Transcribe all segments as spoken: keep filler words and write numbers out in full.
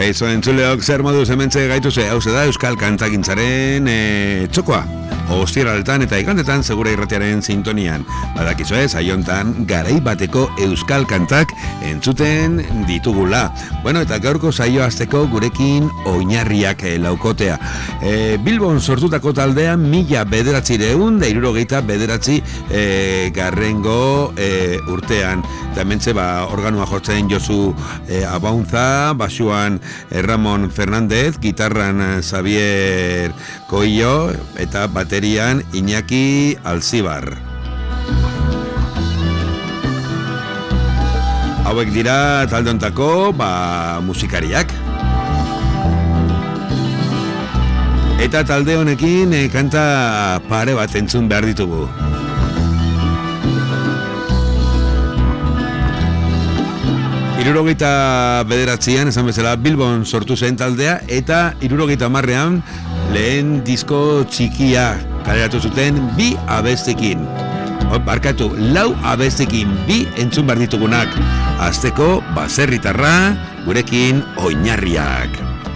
Kaixo entzuleok, zer moduz hementxe gaituze, hau da Euskal Kantagintzaren e, txokoa. Ostiraletan eta igandetan segura irratiaren sintonian. Badakizu ez, aiontan garai bateko euskal kantak entzuten ditugula. Bueno, eta gaurko saio hasteko gurekin oinarriak e, laukotea. E, Bilbon sortutako taldean mila bederatzireun da hirurogeita bederatzi e, garrengo e, urtean. Eta hementxe ba, organua jotzen Josu e, Abauntza, basuan e, Ramon Fernández, gitarran e, Xavier Coello eta baterian Iñaki Alzibar. Hauek dira talde hontako ba, musikariak. Eta talde honekin e, kanta pare bat entzun behar ditugu. Hirurogeita bederatzian, esan bezala, Bilbon sortu zen taldea, eta hirurogeita hamarrean lehen disko txikia kaleratu zuten bi abestekin. Barkatu, lau abestekin bi entzun behar ditugunak. Azteko, baserritarra, gurekin oinarriak.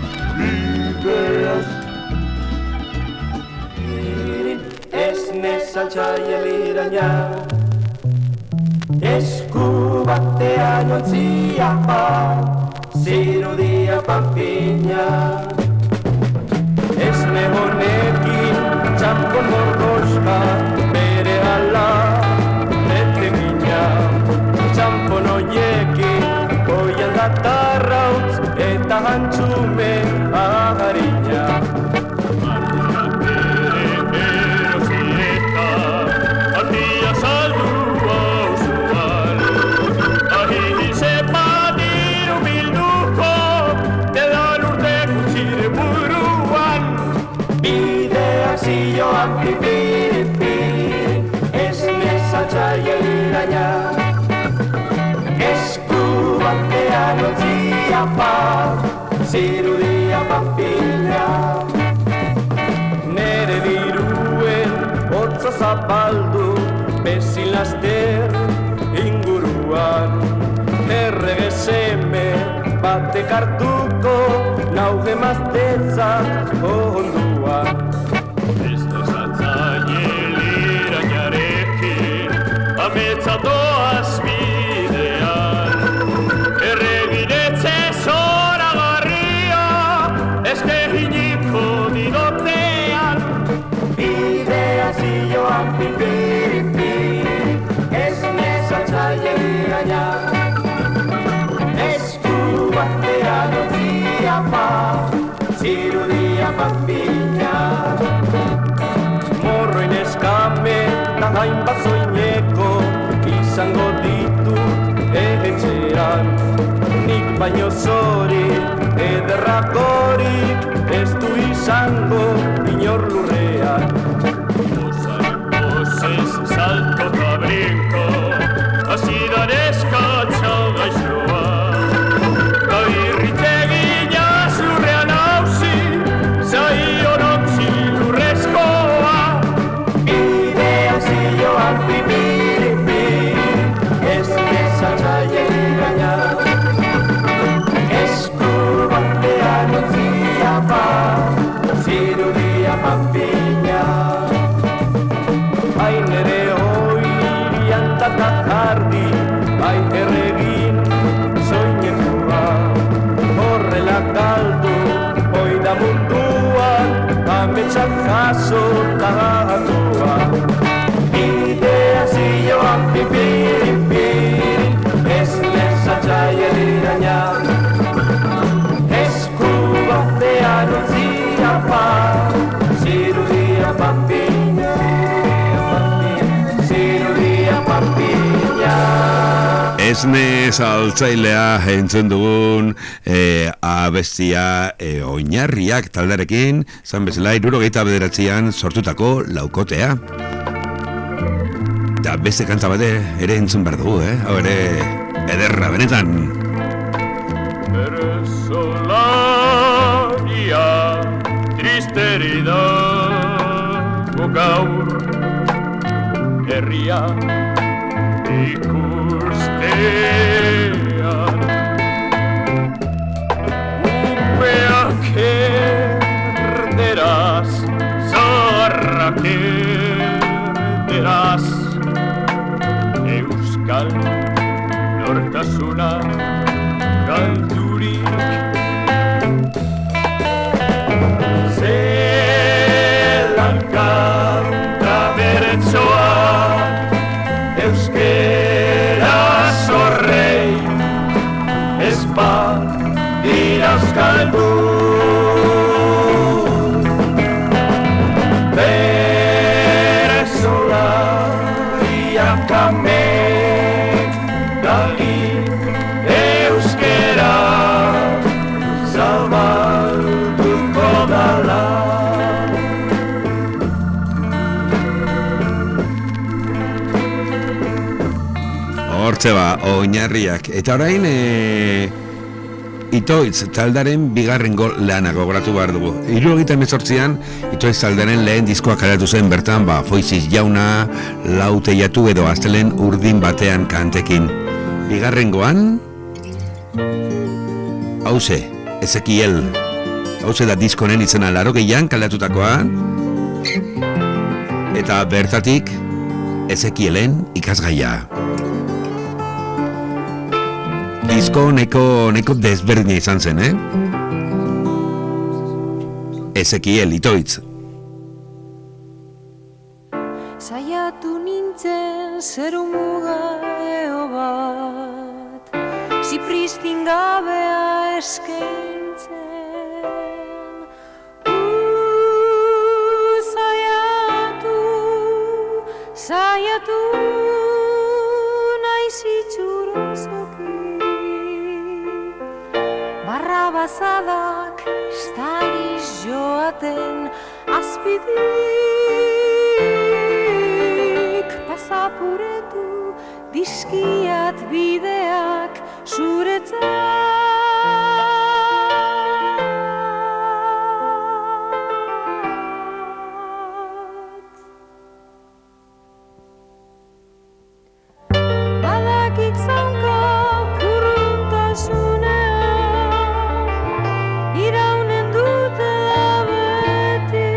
Esne saltzaile liraina, esku batean ontzia bat, zirudia panpina. Esne honekin txampon mordoska, bere ala bete gina. Txampon hoiekin goian datarrautz eta hantzume agarina. Zirudia panpila, nere diruen hotza zapaldu, bezin laster inguruan. Errege seme batek hartuko, nauge maztetzak onduan. Ez desatzaile lirainarekin, ametza doaz bidean. Erregiretze zoragarria, eske hiniko didotean. Bidea zioan pipiripi, ez nezatzaile liraina. Esku batean ontzia bat, zirudia panpina. Morroin eskame, da hainbat zoineko, izango ditut etxean. Nik baino zori, ederrak hori, ez du izango inor lurrean. Pozaren pozez, salto eta brinko, azidan eskatza gaixoa. Da irriteginaz lurrean hauzi, zaion ontzi lurrezkoa. Bidea zioan pipiripi, ez nezatzaile liraina. Zirudia panpina, hain ere hoi antatakardi, hain erregin soinekua. Horrela galdu, hoi da munduan, ametsak jaso tagatua. Bidea zioan pipiripi, ez nezatzaile liraina. Batean ontzia bat, zirudia panpina, zirudia panpina. Esne saltzailea entzun dugun e, abestia e, oinarriak taldarekin, zan bezala hirurogeita bederatzian sortutako laukotea. Eta beste kanta bate ere entzun behar dugu, eh? Hau ere ederra benetan. Tristerida gaur herria ikustean euskal nortasuna galdurik. Zelan kanta beretzoa euskera zorrei ez bat dira euskaldu. Bere solariak amek dali euskera zabalduko dala. Hortze ba, oinarriak. Eta orain, e, Itoitz taldaren bigarrengo lana gogoratu behar dugu. Hirurogeita hemezortzian, Itoitz taldaren lehen diskoa kalatu zen bertan, ba, Foiziz jauna, lau teiatu edo astelen urdin batean kantekin. Bigarrengoan, hauze, Ezekiel. Hauze da diskonen izena larogeian kalatutakoa. Eta bertatik, Ezekielen ikasgaia. Disko neko, neko desberdina izan zen, eh? Ezekiel, Itoitz. Saiatu nintzen zeru mugaeo bat, zipristin gabea eskaintzen. Uh, saiatu, saiatu, naiz itxurozoki. Barrabazadak estariz joaten azpidik. Pasapuretu dizkiat bideak zuretzat. Badakik zaunka kurruntasuna iraunen dutela beti.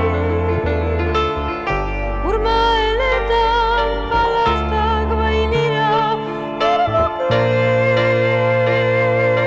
Urmaeletan palaztak bainira irbuki.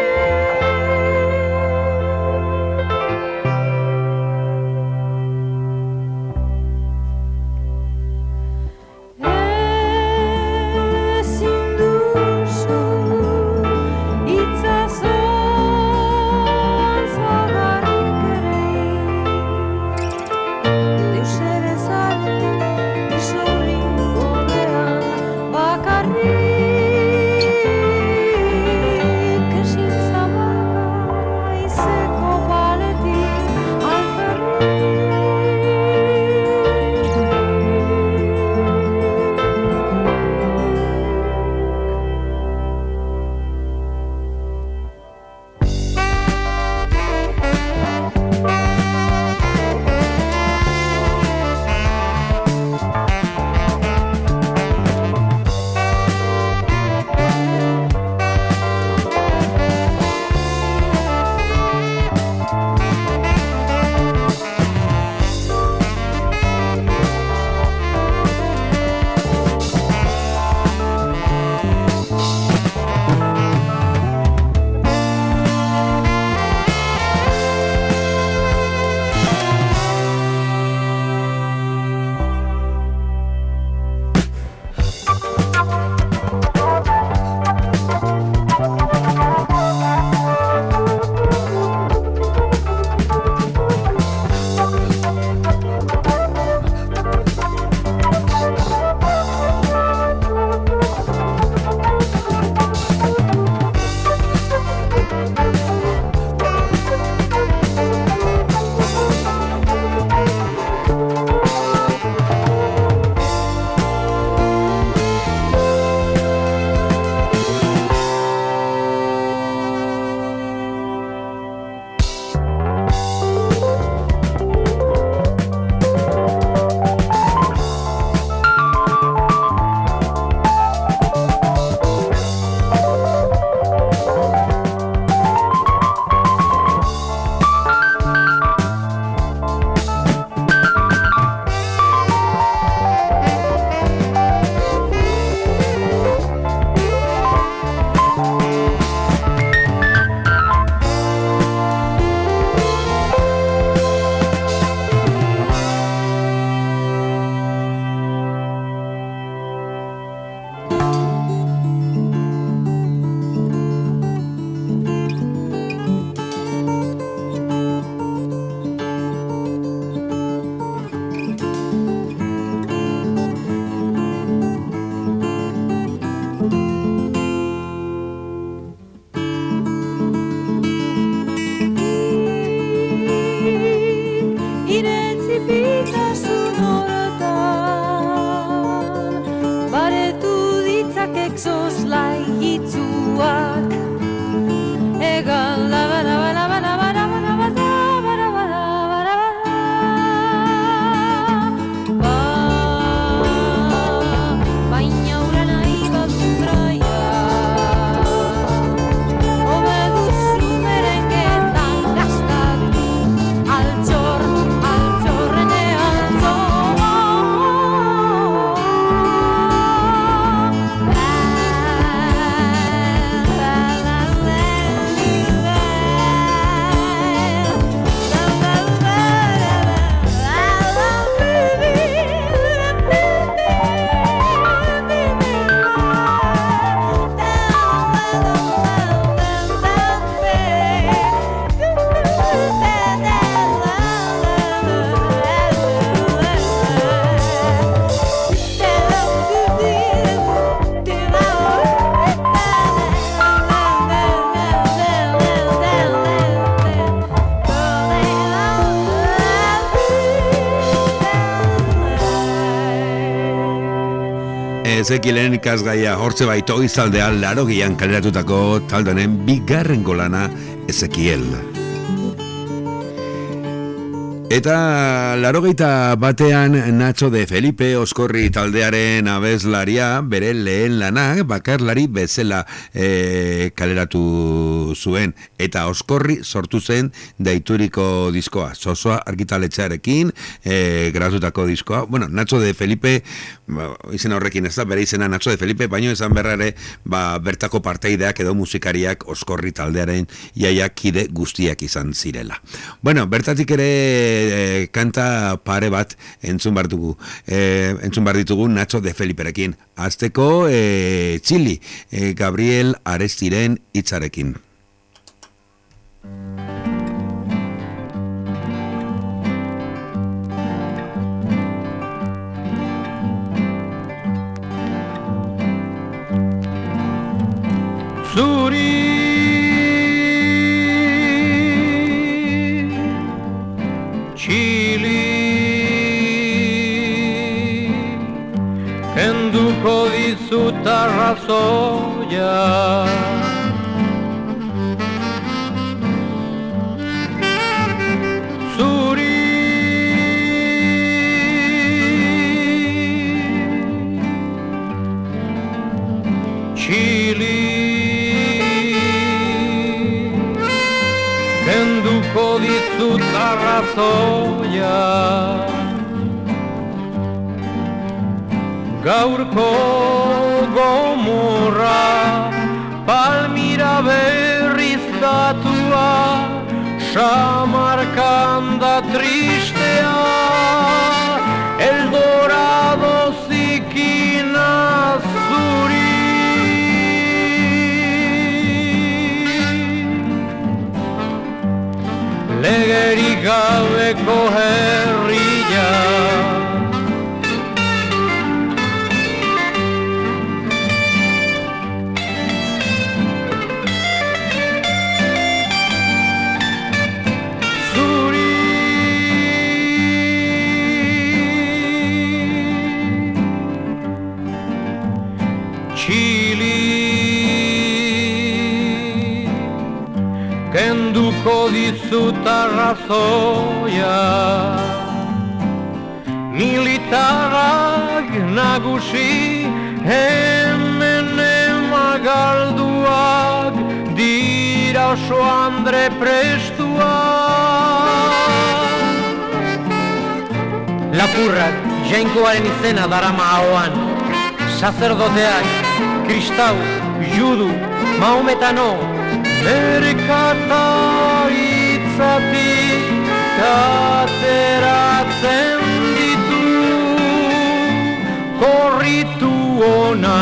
ezekielen ikasgaia hortze baito izaldean larogian kaleratutako taldonen bigarren golana Ezekiel. Eta larogeita batean Nacho de Felipe Oskorri taldearen abeslaria bere lehen lanak bakarlari bezala e, kaleratu zuen. Eta Oskorri sortu zen deituriko diskoa. Zozoa argitaletxearekin e, grazutako diskoa. Bueno, Nacho de Felipe, ba, izen horrekin ez da, bere izena Nacho de Felipe, baino esan berrare ba, bertako parteideak edo musikariak Oskorri taldearen iaiak kide guztiak izan zirela. Bueno, bertatik ere E, kanta pare bat entzun bar dugu, e, entzun bar ditugu Nacho de Feliperekin. Azteko e, Txili, e, Gabriel Arestiren hitzarekin. Zuri Txili kenduko dizut arrazoia Zuri Txili kenduko dizut arrazoia Gaurko gomorra Palmira berriz datua Samarkanda tristea El Dorado zikina zuri Legerik gabeko herria Zuri Txili kenduko dizut arrazoia Militarrak nagusi hemen emagalduak Dira oso andre prestuak Lapurrak jainkoaren izena darama ahoan Sacerdoteak, kristau, judu, maometano Merkataritzatik ateratzen ditu korritu ona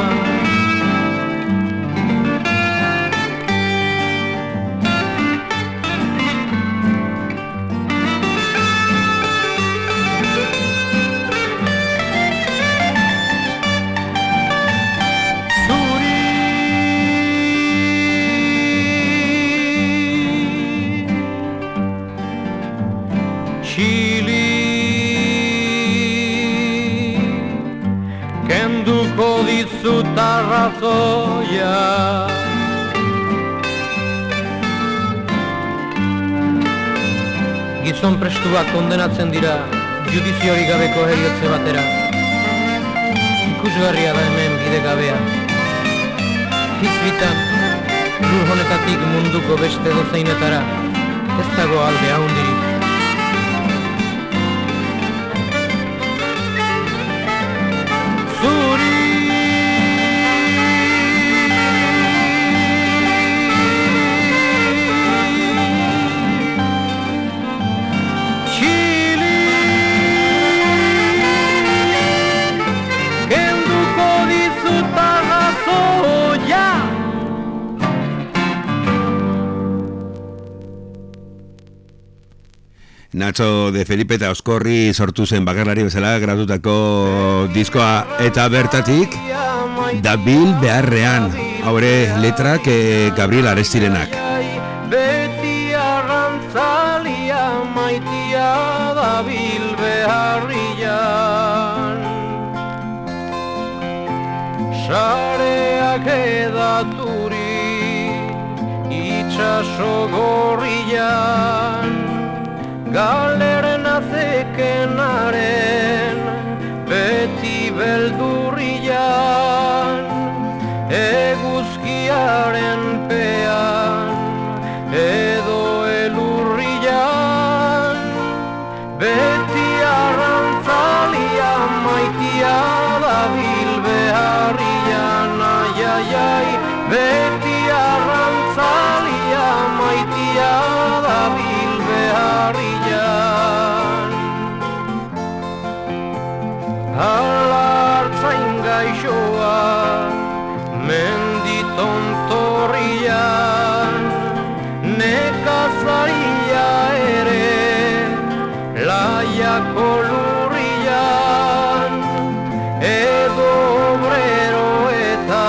dizut arrazoia Gizon prestuak kondenatzen dira judiziorik gabeko heriotze batera Ikusgarria da hemen bide gabea Hitz bitan, lur honetatik munduko beste dozeinetara Ez dago alde haundirik Zuri Nacho de Felipe eta Oskorri sortu zen bakarlari bezala gratutako diskoa eta bertatik dabil beharrean haure letrak eh, Gabriel Arestirenak Beti arrantzalia maitia dabil beharrian sareak edaturi itxaso gorrian, galeren azekenaren beti beldurrian, eguzkiaren pean edo elurrian, beti arrantzalia maitia dabil beharrian, ai, ai, ai, beti arrantzalia maitia dabil beharrian. Alartzain gaixoa menditontorrian, nekazaria ere laiako lurrian, edo obrero eta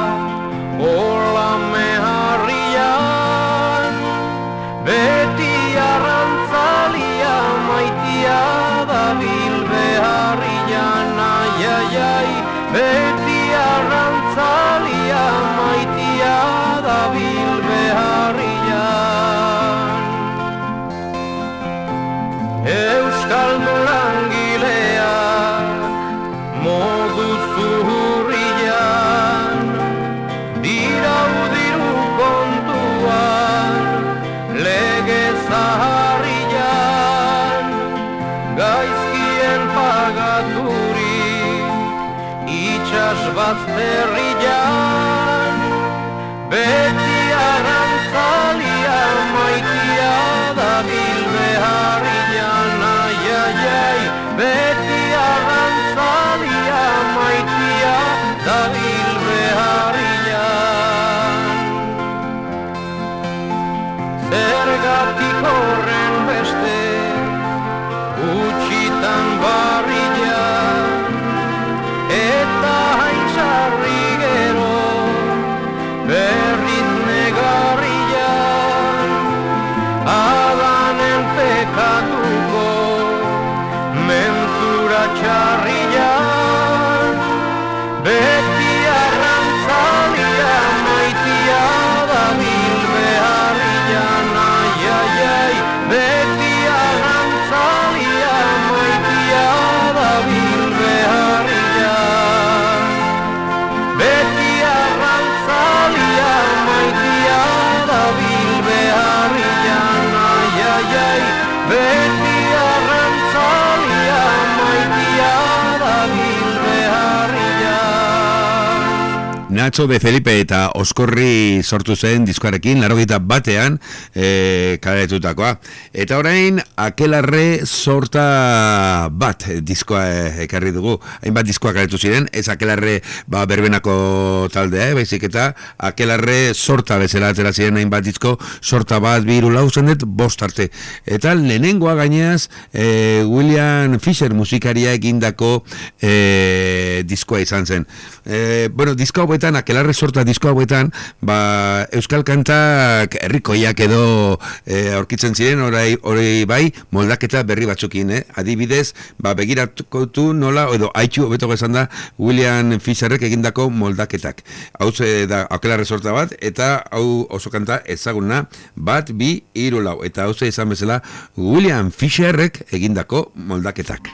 olame harrian, beti arrantzalia maitia dabil beharrian, ai, ai, ai, beti arrantzalia maitia dabil beharrian. Euskal nolangileak modu zuhurrian, dirau diru kontuan lege zaharrian, gaizkien pagaturi itxas bazterrian, beti arrantzalia maitia dabil beharrian, ai, ai, ai, beti arrantzalia maitia dabil beharrian. Zergatik horren beste utxitan barrian, eta haintzarri gero berriz negarrian, Adanen pekatuko mentura txarrian, beti arrantzalia maitia dabil beharrian, ai, ai, ai, beti arrantzalia maitia dabil beharrian, beti arrantzalia maitia dabil beharrian, ai, ai, ai, beti arrantzalia maitia dabil beharrian. Nacho de Felipe eta Oskorri sortu zen diskoarekin, laurogeita batean e, kaleratutakoa. Eta orain, Akelarre sorta bat diskoa ekarri dugu. Hainbat diskoa kaleratu ziren, ez Akelarre ba, berbenako taldea, eh, baizik eta Akelarre sorta bezala atera ziren hainbat disko, sorta bat, bi, hiru, lau zendet, bost arte. Eta lehenengoa gaineaz, e, William Fisher musikaria egindako e, diskoa izan zen. E, bueno, disko hauetan, Akelarre sorta disko hauetan, ba, euskal kantak herrikoiak edo e, aurkitzen ziren, orai, orai bai, moldaketa berri batzukin, eh? Adibidez, ba, begiratuko nola, edo haitxu, hobeto esan da, William Fisherrek egindako moldaketak. Hau ze da Akelarre sorta bat, eta hau oso kanta ezaguna, bat, bi, hiru, lau. Eta hau ze izan bezala, William Fisherrek egindako moldaketak.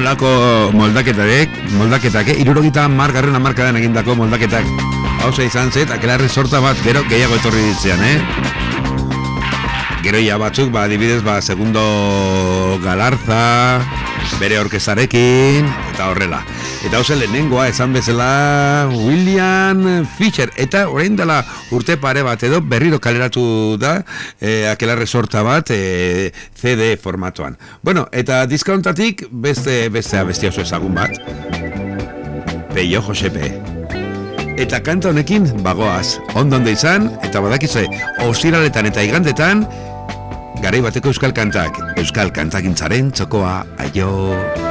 zelako moldaketak, moldaketak, eh? Irurogita margarren amarkadan egindako moldaketak. Hauza izan zet, akelarre sorta bat, gero gehiago etorri ditzean, eh? Gero ja batzuk, ba, adibidez, ba, Segundo Galarza, bere orkezarekin, eta horrela. Eta hauze lehenengoa esan bezala William Fisher, eta orain dela urte pare bat edo berriro kaleratu da e, akelarre sorta bat e, C D formatuan. Bueno, eta diskauntatik beste bestea bestia oso ezagun bat, Peio Josepe. Eta kanta honekin bagoaz, ondo ondo izan, eta badakizue, ostiraletan eta igandetan, garai bateko euskal kantak, euskal kantagintzaren txokoa, aio!